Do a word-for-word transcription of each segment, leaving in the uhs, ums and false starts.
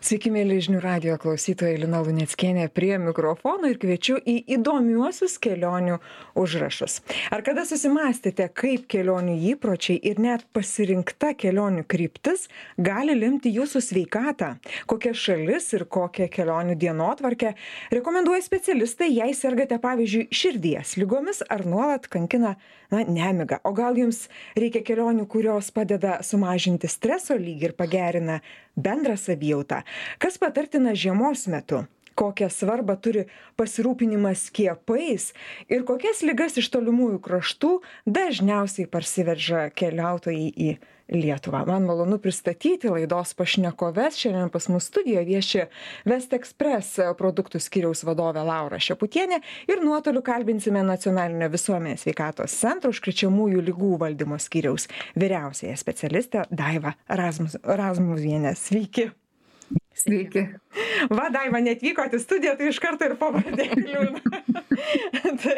Sveiki, mėly žinių radijo klausytojai, Lina Luneckienė prie mikrofono ir kviečiu į įdomiuosius kelionių užrašus. Ar kada susimastėte, kaip kelionių įpročiai ir net pasirinkta kelionių kryptis gali lemti jūsų sveikatą? Kokia šalis ir kokią kelionių dienotvarkę rekomenduoja specialistai, jei sergate, pavyzdžiui, širdies ligomis ar nuolat kankina na, nemiga? O gal jums reikia kelionių, kurios padeda sumažinti streso lygį ir pagerina bendrą savijautą? Kas patartina žiemos metu? Kokią svarbą turi pasirūpinimas skiepais ir kokias ligas iš tolimųjų kraštų dažniausiai parsiveža keliautojai į Lietuvą? Man malonu pristatyti laidos pašnekoves. Šiandien pas mus studijoje vieši West Express produktų skyriaus vadovė Laura Šeputienė ir nuotoliu kalbinsime Nacionalinio visuomenės sveikatos centro užkrečiamųjų ligų valdymo skyriaus vyriausiąją specialistę Daivą Razmus, Razmuvienę. Sveiki. Sveiki. Va, Daiva, netvykote į studiją, tai iš karto ir pavardė kliūna. Tai,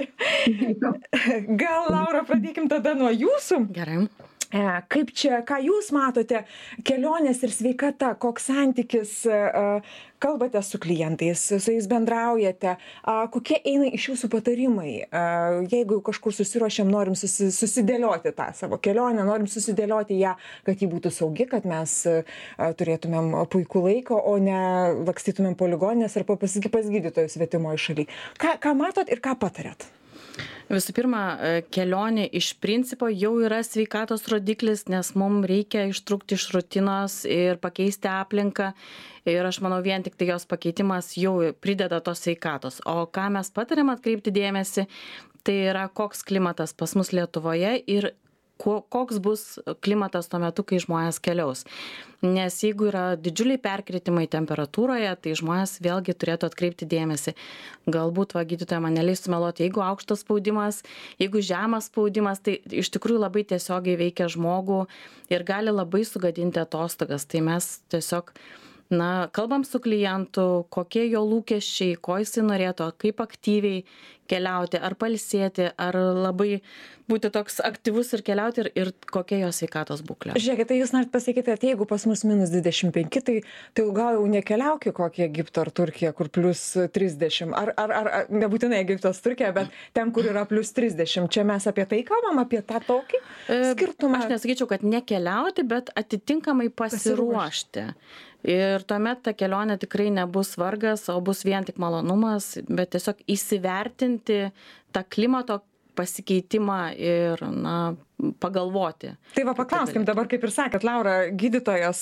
gal, Laura, pradėkim tada nuo jūsų. Gerai. Kaip čia, ką jūs matote, kelionės ir sveikata, koks santykis, kalbate su klientais, su jais bendraujate, kokie eina iš jūsų patarimai, jeigu kažkur susiruošiam, norim susi, susidėlioti tą savo kelionę, norim susidėlioti ją, kad ji būtų saugi, kad mes turėtumėm puikų laiką, o ne lakstytumėm poligoninės ar pas gydytojus svetimoje šalyje. Ką, ką matot ir ką patarėt? Visų pirma, kelionė iš principo jau yra sveikatos rodiklis, nes mums reikia ištrūkti iš rutinos ir pakeisti aplinką. Ir aš manau, vien tik tai jos pakeitimas jau prideda tos sveikatos. O ką mes patariam atkreipti dėmesį, tai yra koks klimatas pas mus Lietuvoje ir koks bus klimatas tuo metu, kai žmonės keliaus. Nes jeigu yra didžiuliai perkritimai temperatūroje, tai žmonės vėlgi turėtų atkreipti dėmesį. Galbūt, va, gydytoja man neleistų meluoti, jeigu aukštas spaudimas, jeigu žemas spaudimas, tai iš tikrųjų labai tiesiogiai veikia žmogų ir gali labai sugadinti atostogas. Tai mes tiesiog na, kalbam su klientu, kokie jo lūkesčiai, ko jisai norėtų, kaip aktyviai keliauti, ar pailsėti, ar labai būti toks aktyvus ir keliauti ir, ir kokia jo sveikatos būklė. Žiūrėkit, tai jūs norit pasakyti, kad jeigu pas mus minus dvidešimt penki, tai, tai gal jau nekeliauk į kokį Egiptą ar Turkiją, kur plus trisdešimt, ar, ar, ar, ar nebūtinai Egiptas, Turkija, bet ten, kur yra plus trisdešimt. Čia mes apie tai kalbam, apie tą tokį skirtumą? Aš nesakyčiau, kad nekeliauti, bet atitinkamai pasiruošti. Ir tuomet ta kelionė tikrai nebus vargas, o bus vien tik malonumas, bet tiesiog įsivertinti tą klimato pasikeitimą ir, na, pagalvoti. Tai va, paklauskim dabar, kaip ir sakėt, Laura, gydytojas,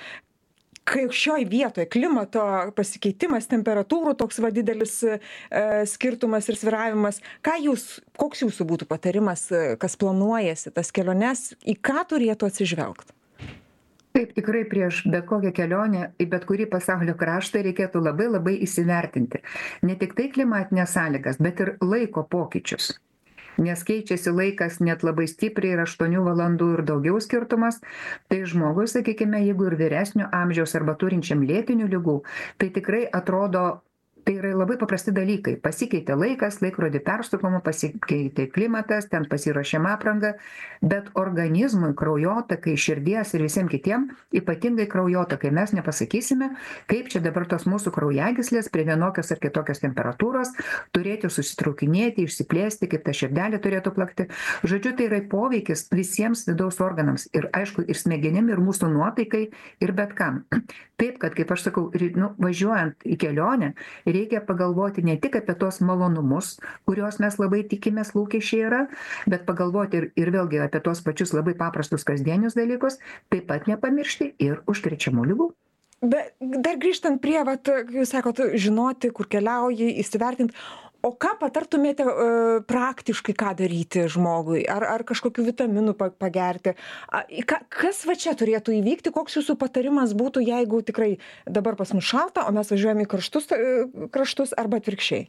kai šioj vietoje klimato pasikeitimas, temperatūrų toks va didelis e, skirtumas ir sviravimas, ką jūs, koks jūsų būtų patarimas, kas planuojasi tas keliones, į ką turėtų atsižvelgti? Taip, tikrai prieš bet kokią kelionę į bet kurį pasaulio kraštą reikėtų labai labai įsivertinti. Ne tik tai klimatinės sąlygas, bet ir laiko pokyčius. Nes keičiasi laikas net labai stipriai ir aštuonių valandų ir daugiau skirtumas, tai žmogui, sakykime, jeigu ir vyresnio amžiaus arba turinčiam lėtinių ligų, tai tikrai atrodo, tai yra labai paprasti dalykai. Pasikeitė laikas, laikrodį persukama, pasikeitė klimatas, ten pasiruošėm aprangą, bet organizmui, kraujotakai, širdies ir visiems kitiem, ypatingai kraujotakai, mes nepasakysime, kaip čia dabar tos mūsų kraujagyslės prie vienokios ar kitokios temperatūros turėtų susitraukinėti, išsiplėsti, kaip ta širdelė turėtų plakti. Žodžiu, tai yra poveikis visiems vidaus organams ir, aišku, ir smegenim, ir mūsų nuotaikai, ir bet kam. Taip, kad, kaip aš sakau, nu, važiuojant į kelionę, reikia pagalvoti ne tik apie tos malonumus, kuriuos mes labai tikimės lūkesčiai yra, bet pagalvoti ir, ir vėlgi apie tos pačius labai paprastus kasdienius dalykus, taip pat nepamiršti ir užkrečiamų ligų. Bet dar grįžtant prie, vat, jūs sakot, žinoti, kur keliauji, įsivertinti, o ką patartumėte e, praktiškai, ką daryti žmogui? Ar, ar kažkokių vitaminų pagerti? A, ka, kas va čia turėtų įvykti? Koks jūsų patarimas būtų, jeigu tikrai dabar pas mus šalta, o mes važiuojame į kraštus, kraštus arba atvirkščiai?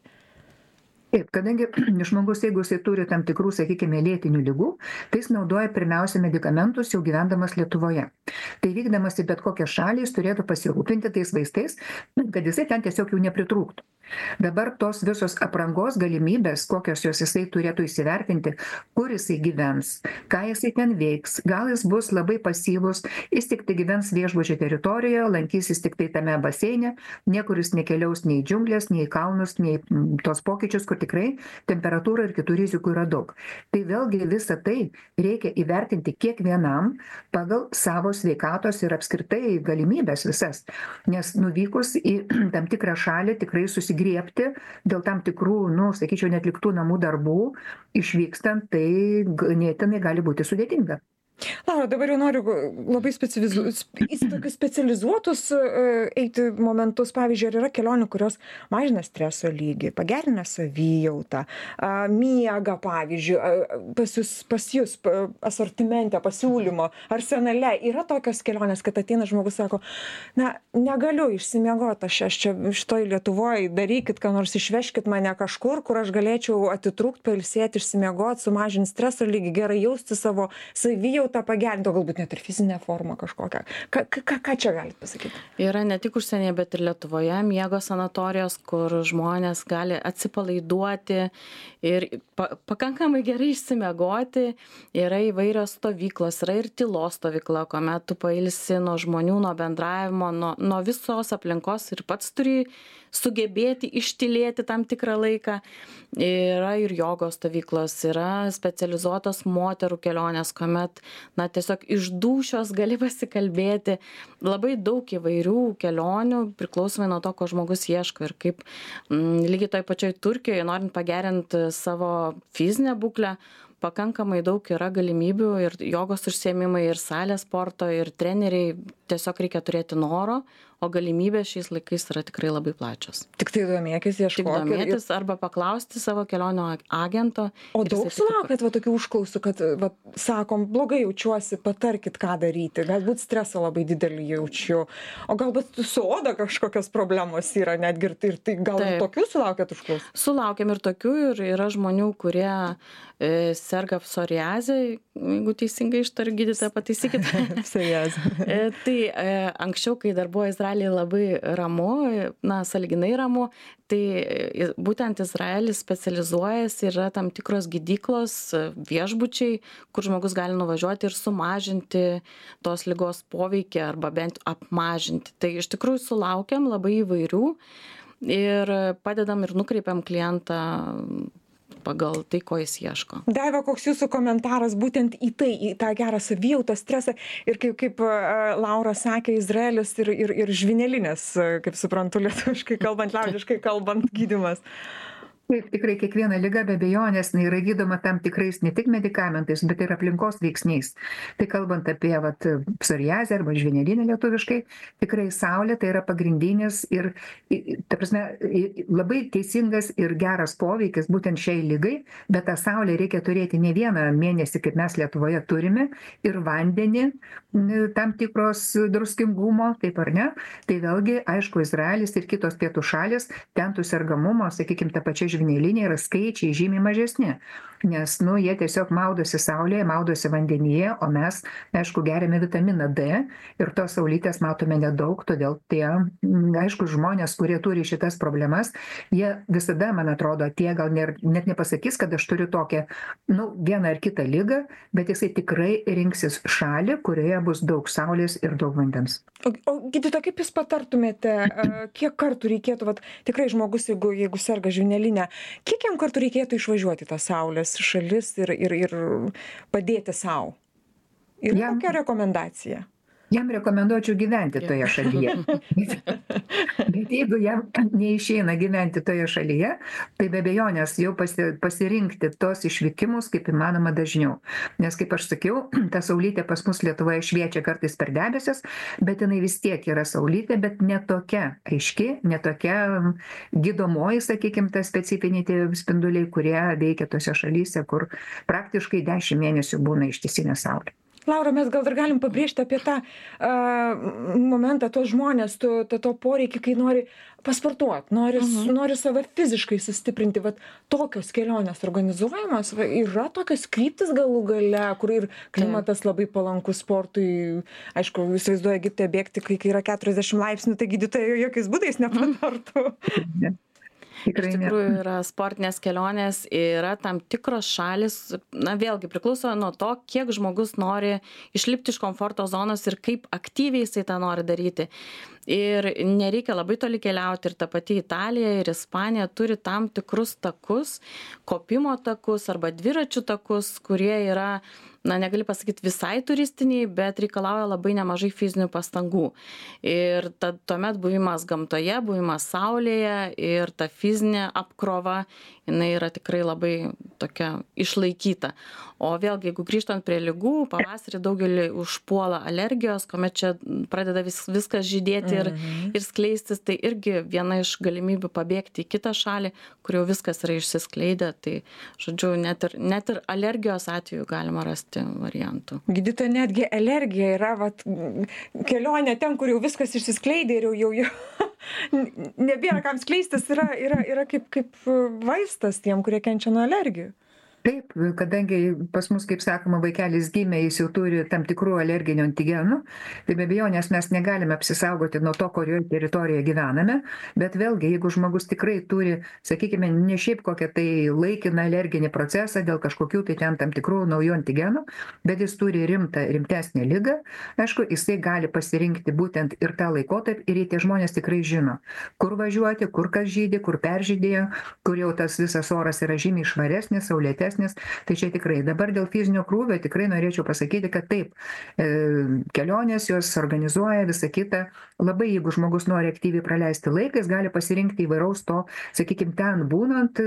Taip, kadangi žmogus, jeigu jisai turi tam tikrų, sakykime, lėtinių ligų, tai jis naudoja pirmiausia medikamentus jau gyvendamas Lietuvoje. Tai vykdamas į bet kokią šalį, jis turėtų pasirūpinti tais vaistais, kad jisai ten tiesiog jų nepritrūktų. Dabar tos visos aprangos galimybės, kokios jos jisai turėtų įsivertinti, kur jisai gyvens, ką jisai ten veiks, gal jis bus labai pasyvus, jis tik tai gyvens viešbučio teritorijoje, lankysis tik tai tame baseine, niekur jis nekeliaus nei į džiunglės, nei į kalnus, nei į tos pokyčius, kur tikrai temperatūra ir kitų rizikų yra daug. Tai vėlgi visą tai reikia įvertinti kiekvienam pagal savo sveikatos ir apskritai galimybės visas, nes nuvykus į tam tikrą šalį tikrai susigriebti dėl tam tikrų, nu, sakyčiau, netliktų namų darbų, išvykstant, tai ganėtinai gali būti sudėtinga. Laura, dabar jau noriu labai specializu... į tokius specializuotus eiti momentus. Pavyzdžiui, ar yra kelionių, kurios mažina streso lygį, pagerina savijautą, miegą, pavyzdžiui, pas jūs, pas jūs asortimente, pasiūlymo, arsenale yra tokios kelionės, kad ateina žmogus, sako, na, negaliu išsimiegoti, aš, aš čia šitoj Lietuvoje, darykit, ką nors išveškit mane kažkur, kur aš galėčiau atitrūkti, pailsėti, išsimiegoti, sumažinti streso lygį, gerai jausti savo savijautą, tą pagerinti, o galbūt net ir fizinę formą kažkokią. Ką, ką, ką čia galite pasakyti? Yra ne tik užsienyje, bet ir Lietuvoje miego sanatorijos, kur žmonės gali atsipalaiduoti ir pa, pakankamai gerai išsimiegoti. Yra įvairios stovyklos, yra ir tylos stovykla, kuomet tu pailsi nuo žmonių, nuo bendravimo, nuo, nuo visos aplinkos ir pats turi sugebėti ištylėti tam tikrą laiką. Yra ir jogos stovyklos, yra specializuotos moterų kelionės, kuomet na, tiesiog iš dūšios gali pasikalbėti. Labai daug įvairių kelionių, priklausomai nuo to, ko žmogus ieško. Ir kaip m, lygiai toj pačioj Turkijoje, norint pagerinti savo fizinę būklę, pakankamai daug yra galimybių ir jogos užsiėmimai, ir salės sporto, ir treneriai. Tiesiog reikia turėti noro, o galimybės šiais laikais yra tikrai labai plačios. Tik tai domėkis, ieškokit. Tik domėtis ir... arba paklausti savo kelionio agento. O daug sulaukėt va tokių užklausų, kad va, sakom, blogai jaučiuosi, patarkit, ką daryti. Galbūt stresą labai didelį jaučiu. O galbūt su oda kažkokios problemos yra netgi ir tai gal ir tokių sulaukėt užklausų? Sulaukėm ir tokių, ir yra žmonių, kurie e, serga psoriazę, jeigu teisingai ištariu, gydytoją pataisykit. Psoriazė. e, tai e, anksčiau, kai dar buvo Izraelyje labai ramu, na, sąlyginai ramu, tai būtent Izraelis specializuojasi, yra tam tikros gydyklos, viešbučiai, kur žmogus gali nuvažiuoti ir sumažinti tos ligos poveikį arba bent apmažinti. Tai iš tikrųjų sulaukiam labai įvairių ir padedam ir nukreipiam klientą pagal tai, ko jis ieško. Daiva, koks jūsų komentaras būtent į tai, į tą gerą savijautą, stresą ir kaip, kaip Laura sakė, Izraelis ir, ir, ir žvynelinės, kaip suprantu, lietuviškai kalbant, liaudiškai kalbant, gydymas. Taip, tikrai kiekviena liga be abejonės yra gydoma tam tikrais ne tik medikamentais, bet ir aplinkos veiksniais. Tai kalbant apie vat, psoriazę arba žvynelinę lietuviškai, tikrai saulė tai yra pagrindinis ir, ta prasme, labai teisingas ir geras poveikis būtent šiai ligai, bet tą saulę reikia turėti ne vieną mėnesį, kaip mes Lietuvoje turime, ir vandenį tam tikros druskingumo, taip ar ne. Tai vėlgi, aišku, Izraelis ir kitos pietų šalis, ten tų sergamumo, sakykime, ta pačia žvynelinė yra skaičiai žymiai mažesni, nes, nu, jie tiesiog maudosi saulėje, maudosi vandenyje, o mes, aišku, geriame vitaminą D ir tos saulytės matome nedaug, todėl tie, aišku, žmonės, kurie turi šitas problemas, jie visada, man atrodo, tie gal ne, net nepasakys, kad aš turiu tokią, nu, vieną ar kitą ligą, bet jisai tikrai rinksis šalį, kurioje bus daug saulės ir daug vandens. O, o gydytoja, kaip jūs patartumėte, kiek kartų reikėtų, vat, tikrai žmogus, jeigu, jeigu serga žvynelinę, kiek jam kartų reikėtų išvažiuoti tą saulės šalis ir, ir, ir padėti sau? Ir jam, kokia rekomendacija? Jam rekomenduočiau gyventi toje šalyje. Bet jeigu jam neišeina gyventi toje šalyje, tai be abejonės jau pasi, pasirinkti tos išvykimus kaip įmanoma dažniau. Nes, kaip aš sakiau, ta saulytė pas mus Lietuvoje šviečia kartais per debesis, bet jinai vis tiek yra saulytė, bet ne tokia aiški, ne tokia gydomoji, sakykime, ta specifiniai tie spinduliai, kurie veikia tose šalyse, kur praktiškai dešimt mėnesių būna ištisinė saulė. Laura, mes gal dar galim pabrėžti apie tą uh, momentą, tos žmonės, to, to, to poreikį, kai nori pasportuoti, nori, uh-huh. nori save fiziškai sustiprinti. Vat tokios kelionės organizuojamas, va, yra tokios kryptis galų gale, kur ir klimatas labai palankus sportui. Aišku, įsivaizduoja Egipte bėgti, kai yra keturiasdešimt laipsnių, tai gydytojai jokiais būdais nepatartų. Tikrai Iš ne. tikrųjų yra sportinės kelionės, yra tam tikros šalis, na vėlgi priklauso nuo to, kiek žmogus nori išlipti iš komforto zonos ir kaip aktyviai jisai tą nori daryti. Ir nereikia labai toli keliauti, ir ta pati Italija ir Ispanija turi tam tikrus takus, kopimo takus arba dviračių takus, kurie yra, na negali pasakyti visai turistiniai, bet reikalauja labai nemažai fizinių pastangų. Ir ta, tuomet buvimas gamtoje, buvimas saulėje ir ta fizinė apkrova, jinai yra tikrai labai tokia išlaikyta. O vėlgi, jeigu grįžtant prie ligų, pavasarį daugelį užpuola alergijos, kuomet čia pradeda vis, viskas žydėti ir, Mhm. ir skleistis, tai irgi viena iš galimybių pabėgti į kitą šalį, kur jau viskas yra išsiskleidę. Tai, žodžiu, net ir, net ir alergijos atveju galima rasti variantų. Gydytoja, netgi alergija yra, vat, kelionė ten, kur jau viskas išsiskleidė ir jau, jau, jau nebėra kam skleistis, yra, yra, yra kaip, kaip vaistas tiem, kurie kenčia nuo alergijų. Taip, kadangi pas mus, kaip sakoma, vaikelis gimė, jis jau turi tam tikrų alerginių antigenų, tai be abejonės mes negalime apsisaugoti nuo to, kurioje teritorijoje gyvename, bet vėlgi, jeigu žmogus tikrai turi, sakykime, ne šiaip kokią tai laikiną alerginį procesą dėl kažkokių tai ten tam tikrų naujų antigenų, bet jis turi rimtą, rimtesnę ligą, aišku, jisai gali pasirinkti būtent ir tą laikotarpį ir tie žmonės tikrai žino, kur važiuoti, kur kas žydė, kur peržydėjo, kur jau tas visas oras yra žymiai švaresnis, saulėtesnis. Tai čia tikrai dabar dėl fizinio krūvio tikrai norėčiau pasakyti, kad taip, e, kelionės jos organizuoja visą kitą. Labai jeigu žmogus nori aktyviai praleisti laiką, jis gali pasirinkti įvairaus to, sakykime, ten būnant,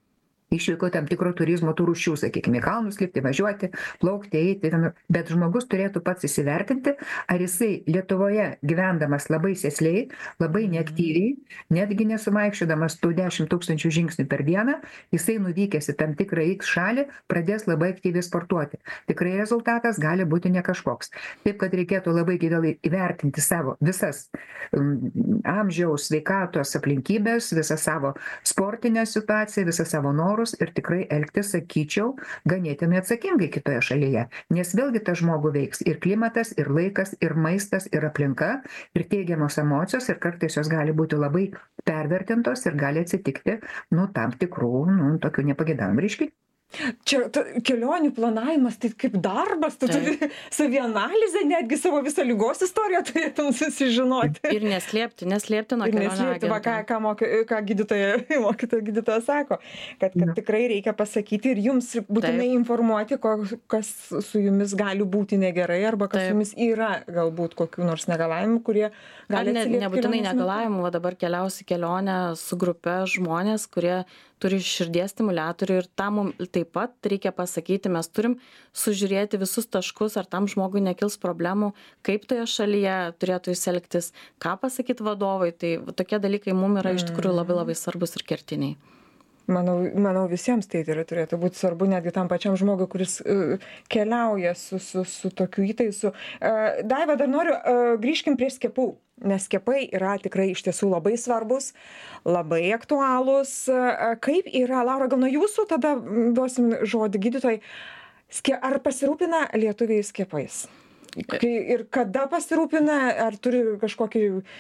išvyko tam tikro turizmo tų rūšių, sakykime, kalnus lipti, važiuoti, plaukti, eiti, bet žmogus turėtų pats įsivertinti, ar jisai Lietuvoje gyvendamas labai sėsliai, labai neaktyviai, netgi nesumaikščiodamas tų dešimt tūkstančių žingsnių per dieną, jisai nuvykęs į tam tikrą X šalį, pradės labai aktyviai sportuoti. Tikrai rezultatas gali būti ne kažkoks. Taip, kad reikėtų labai giliai įvertinti savo visas um, amžiaus, sveikatos aplinkybės, visą savo sportinę situaciją, visą savo norą ir tikrai elgtis, sakyčiau, ganėtinai atsakingai kitoje šalyje. Nes vėlgi tas žmogų veiks ir klimatas, ir laikas, ir maistas, ir aplinka, ir teigiamos emocijos, ir kartais jos gali būti labai pervertintos ir gali atsitikti, nu, tam tikrų, nu, tokių nepagėdavimų reiškinių. Čia ta, kelionių planavimas, tai kaip darbas, tu turi savianalizę, netgi savo visą lygos istoriją turėtum susižinoti. Ir neslėpti, neslėpti nuo kelionių neslėpti, va, ką, ką, moky, ką gydytoja, mokytoja gydytoja sako, kad, kad tikrai reikia pasakyti ir jums būtinai Taip. informuoti, ko, kas su jumis gali būti negerai, arba kas Taip. su jumis yra galbūt kokių nors negalavimų, kurie gali atsiliepti. Ne, nebūtinai negalavimų, va dabar keliausi kelionę su grupe žmonės, kurie turi širdies stimuliatorių ir tam mums taip pat reikia pasakyti, mes turim sužiūrėti visus taškus, ar tam žmogui nekils problemų, kaip toje šalyje turėtų jis elgtis, ką pasakyti vadovai, tai tokie dalykai mums yra iš tikrųjų labai labai svarbus ir kertiniai. Manau, manau visiems tai turėtų būti svarbu, netgi tam pačiam žmogui, kuris uh, keliauja su, su, su tokiu įtaisu. Uh, Daiva, dar noriu, uh, grįžkim prie skiepų, nes skiepai yra tikrai iš tiesų labai svarbus, labai aktualūs. Uh, kaip yra, Laura, gal nuo jūsų tada duosim žodį gydytojai, Skie, ar pasirūpina lietuviai skiepais? Kai ir kada pasirūpina, ar turi kažkokį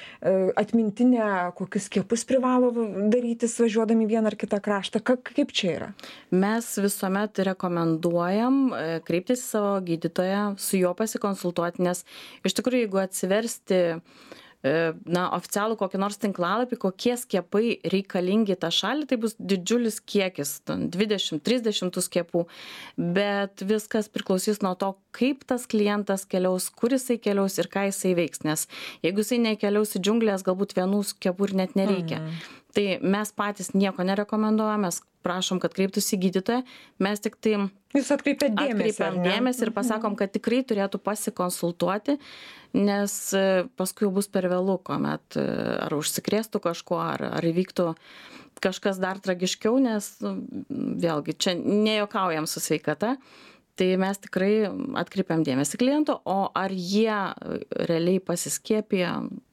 atmintinę, kokius skiepus privalo darytis važiuodami vieną ar kitą kraštą? Ka, kaip čia yra? Mes visuomet rekomenduojam kreiptis į savo gydytoją, su juo pasikonsultuoti, nes iš tikrųjų, jeigu atsiversti na, oficialų kokį nors tinklalapį, kokie skiepai reikalingi tą šalį, tai bus didžiulis kiekis, dvidešimt trisdešimt skiepų, bet viskas priklausys nuo to, kaip tas klientas keliaus, kur jisai keliaus ir ką jisai veiks, nes jeigu jisai nekeliaus į džiunglės, galbūt vienų skiepų ir net nereikia. Mhm. Tai mes patys nieko nerekomenduojame, mes prašom, kad kreiptųsi gydytoją, mes tik tai Jūs atkreipėt dėmesį, atkreipiam dėmesį ir pasakom, kad tikrai turėtų pasikonsultuoti, nes paskui jau bus per vėlu, kuomet ar užsikrėstų kažko, ar, ar įvyktų kažkas dar tragiškiau, nes vėlgi čia nejuokaujam su sveikata. Tai mes tikrai atkreipiam dėmesį kliento, o ar jie realiai pasiskiepija,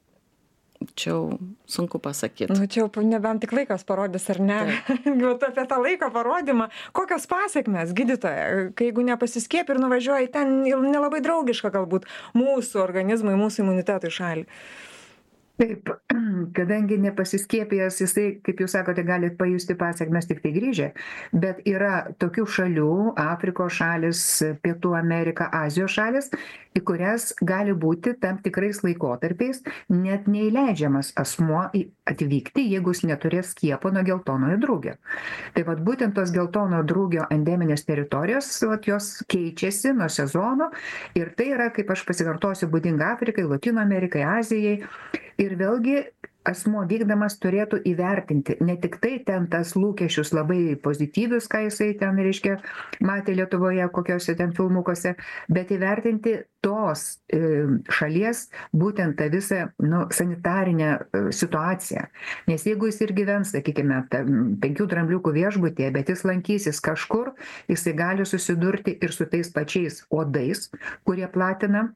čia jau sunku pasakyti. Nu, čia jau nebent tik laikas parodys, ar ne? Apie tą laiko parodymą. Kokios pasiekmes, gydytoja, kai jeigu nepasiskiep ir nuvažiuoja ten nelabai draugiška galbūt mūsų organizmui, mūsų imunitetui šalį? Taip, kadangi nepasiskiepijęs, jisai, kaip jūs sakote, gali pajusti pasiekmes tik tai grįžę, bet yra tokių šalių, Afrikos šalis, Pietų Amerika, Azijos šalis, į kurias gali būti tam tikrais laikotarpiais net neįleidžiamas asmuo atvykti, jeigu jis neturės skiepo nuo geltonojo drugio. Tai vat būtent tos geltono drugio endeminės teritorijos, vat jos keičiasi nuo sezono ir tai yra, kaip aš pasikartosiu, būdinga Afrikai, Latino Amerikai, Azijai. Ir vėlgi asmuo vykdamas turėtų įvertinti ne tik tai ten tas lūkesčius labai pozityvius, ką jisai ten, reiškia, matė Lietuvoje, kokiuose ten filmukuose, bet įvertinti tos e, šalies būtent tą visą nu, sanitarinę e, situaciją. Nes jeigu jis ir gyvens, sakykime, penkių drambliukų viešbutyje, bet jis lankysis kažkur, jisai gali susidurti ir su tais pačiais uodais, kurie platina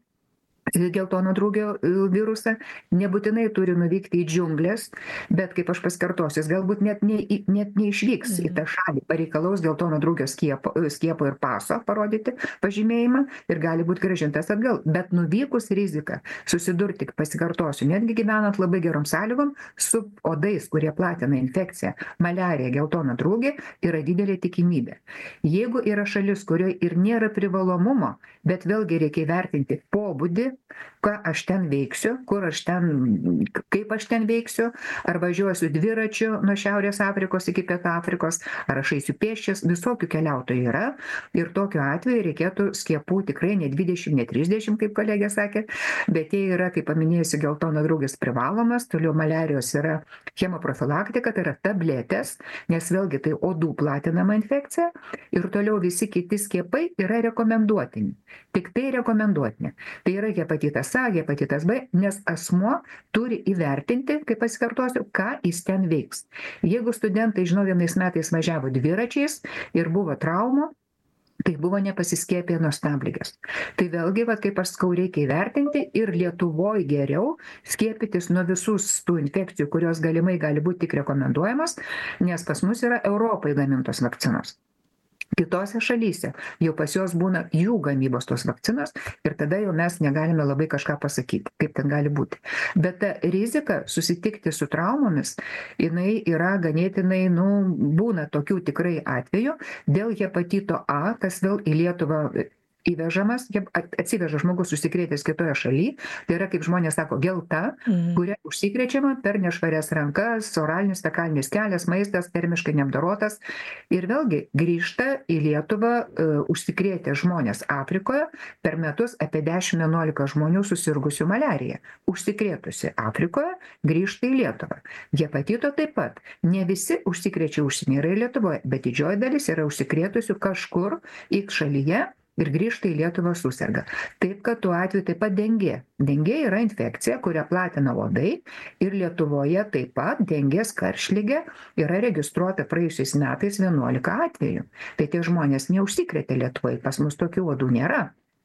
geltono drugio virusą, nebūtinai turi nuvykti į džiunglės, bet, kaip aš pasikartosiu, jis galbūt net, ne, net neišvyks mhm. į tą šalį, pareikalaus geltono drugio skiepo, skiepo ir paso parodyti pažymėjimą ir gali būti grąžintas atgal. Bet nuvykus rizika susidurti, pasikartosiu, netgi gyvenant labai gerom sąlygom, su odais, kurie platina infekciją, maliariją, geltoną drugį, yra didelė tikimybė. Jeigu yra šalis, kurioje ir nėra privalomumo, bet vėlgi reikia įvertinti pobūdį, ką aš ten veiksiu, kur aš ten, kaip aš ten veiksiu, ar važiuosiu dviračiu nuo Šiaurės Afrikos iki Pietų Afrikos, ar aš eisiu pėsčias, visokių keliautojų yra ir tokiu atveju reikėtų skiepų tikrai ne dvidešimt, ne trisdešimt, kaip kolegė sakė, bet jie yra, kaip paminėjusi, geltono drugis privalomas, toliau maliarijos yra chemoprofilaktika, tai yra tabletės, nes vėlgi tai odų platinama infekcija ir toliau visi kiti skiepai yra rekomenduotini, tik tai rekomenduotini. Tai yra hepatitas A, hepatitas B, nes asmuo turi įvertinti, kaip pasikartosiu, ką jis ten veiks. Jeigu studentai, žinau, vienais metais važiavo dviračiais ir buvo traumų, tai buvo nepasiskiepę nuo stabligės. Tai vėlgi, vat, kaip aš sakau, reikia įvertinti ir Lietuvoje geriau skiepytis nuo visus tų infekcijų, kurios galimai gali būti tik rekomenduojamas, nes pas mus yra Europai gamintos vakcinos. Kitose šalyse jau pas jos būna jų gamybos tos vakcinos ir tada jau mes negalime labai kažką pasakyti, kaip ten gali būti. Bet ta rizika susitikti su traumomis, jinai yra ganėtinai, nu, būna tokių tikrai atvejų dėl hepatito A, kas vėl į Lietuvą įvežamas, atsiveža žmogus užsikrėtęs kitoje šalyje, tai yra, kaip žmonės sako, gelta, mm. kuria užsikrečiama per nešvarias rankas, oralinis, fekalinis kelias, maistas, termiškai neapdorotas. Ir vėlgi grįžta į Lietuvą uh, užsikrėtę žmonės Afrikoje, per metus apie dešimt vienuolika žmonių susirgusių maliarija. Užsikrėtusi Afrikoje grįžta į Lietuvą. Hepatito taip pat. Ne visi užsikrečia užsienyje yra Lietuvoje, bet didžioji dalis yra užsikrėtusių kažkur į šalyje ir grįžta į Lietuvą susirga. Taip, kad tuo atveju taip pat dengė. Dengė yra infekcija, kurią platina uodai ir Lietuvoje taip pat dengės karštligė yra registruota praėjusiais metais vienuolika atvejų. Tai tie žmonės neužsikrėtė Lietuvoje, pas mus tokių uodų nėra.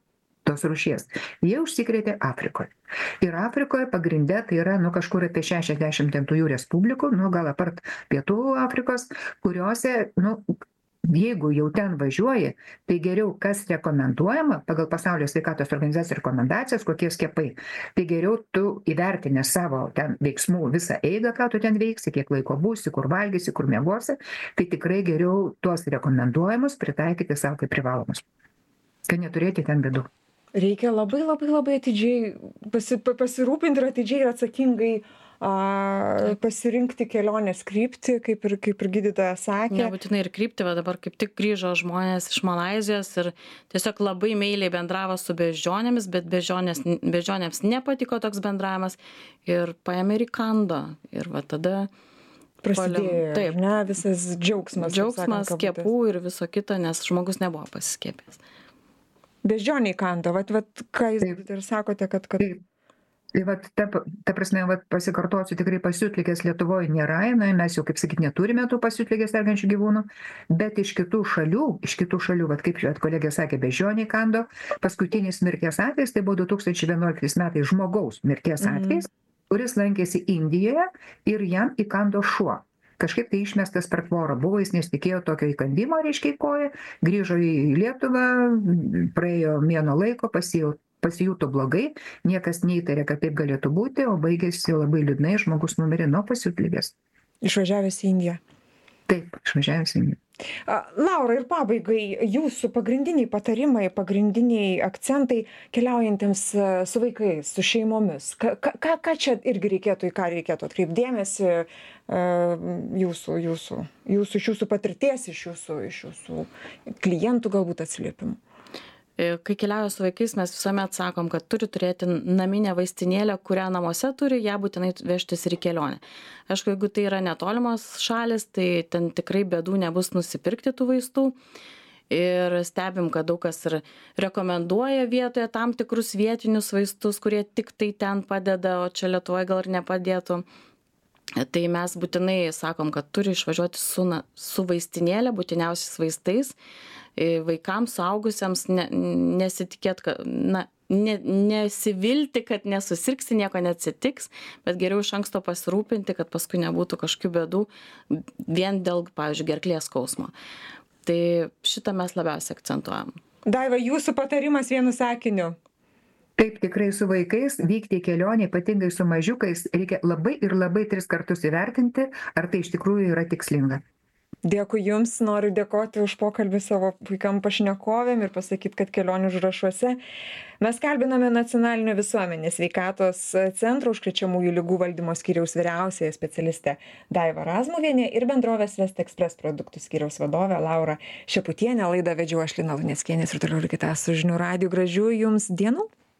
Tos rūšies. Jie užsikrėtė Afrikoje. Ir Afrikoje pagrinde tai yra, nu, kažkur apie šešiasdešimt tųjų respublikų, nu, gal apart Pietų Afrikos, kuriuose, nu, jeigu jau ten važiuoji, tai geriau, kas rekomenduojama pagal Pasaulio sveikatos organizacijos rekomendacijas, kokie skiepai, tai geriau tu įvertinę savo ten veiksmų visą eigą, ką tu ten veiksi, kiek laiko būsi, kur valgysi, kur miegosi, tai tikrai geriau tuos rekomenduojamus pritaikyti savo kaip privalomus, kad neturėti ten bėdų. Reikia labai labai labai atidžiai pasi, pasirūpinti ir atidžiai ir atsakingai a, pasirinkti kelionės kryptį, kaip ir, kaip ir gydytoja sakė. Nebūtinai ir kryptį, va dabar kaip tik grįžo žmonės iš Malaizijos ir tiesiog labai meiliai bendravo su beždžionėmis, bet beždžionės, beždžionėms nepatiko toks bendravimas ir paėmė ir įkando. Ir va tada prasidėjo, taip, ne, visas džiaugsmas. Džiaugsmas, skiepų ir viso kito, nes žmogus nebuvo pasiskiepęs. Beždžioniai kando, vat, vat, ką jūs taip, ir sakote, kad... kad... Tai vat, ta, ta prasme, vat, pasikartosiu, tikrai pasiutligės Lietuvoje nėra, na, mes jau, kaip sakyt, neturime tų pasiutligės sergančių gyvūnų, bet iš kitų šalių, iš kitų šalių, vat, kaip šiuo kolegė sakė, beždžioniai kando, paskutinis mirties atvejis, tai buvo du tūkstančiai vienuoliktais metais žmogaus mirties atvejis, mm. kuris lankėsi Indijoje ir jam įkando šuo. Kažkaip tai išmestas per tvorą buvo, jis nesitikėjo tokio įkandimo, reiškia į koją, grįžo į Lietuvą, praėjo mėno laiko, pasijo pasijuto blogai, niekas neįtarė, kad taip galėtų būti, o baigėsi labai liūdnai, žmogus numirė nuo pasiutligės. Išvažiavęs į Indiją. Taip, išvažiavęs į Indiją. Laura, ir pabaigai, jūsų pagrindiniai patarimai, pagrindiniai akcentai keliaujantiems su vaikais, su šeimomis. Ką, ką, ką čia irgi reikėtų, į ką reikėtų atkreipdėmėsi jūsų, jūsų, jūsų, iš jūsų patirties, iš jūsų, iš jūsų klientų galbūt atsiliepimų? Kai keliauja su vaikais, mes visuomet sakom, kad turi turėti naminę vaistinėlę, kurią namuose turi, ją būtinai vežtis ir į kelionę. Aišku, jeigu tai yra netolimos šalis, tai ten tikrai bėdų nebus nusipirkti tų vaistų. Ir stebim, kad daug kas ir rekomenduoja vietoje tam tikrus vietinius vaistus, kurie tik tai ten padeda, o čia Lietuvoje gal ir nepadėtų. Tai mes būtinai sakom, kad turi išvažiuoti su, na, su vaistinėlė, būtiniausiais vaistais. Vaikams, suaugusiems ne, nesitikėt, kad, na, ne, nesivilti, kad nesusirgsi, nieko neatsitiks, bet geriau iš anksto pasirūpinti, kad paskui nebūtų kažkokių bėdų vien dėl, pavyzdžiui, gerklės skausmo. Tai šitą mes labiausiai akcentuojam. Daiva, jūsų patarimas vienu sakiniu. Taip, tikrai su vaikais vykti į kelionę, ypatingai su mažiukais, reikia labai ir labai tris kartus įvertinti, ar tai iš tikrųjų yra tikslinga. Dėkui Jums, noriu dėkoti už pokalbį savo puikiam pašnekovėm ir pasakyti, kad kelionių užrašuose mes kalbiname Nacionalinio visuomenės sveikatos centro užkrečiamųjų ligų valdymo skyriaus vyriausiąją specialistę Daivą Razmuvienę ir bendrovės West Express produktų skyriaus vadovę Laurą Šeputienę. Laidą vedžiau aš, Lina Luneckienė, ir toliau likite su žinių radiju. Gražių Jums dienų.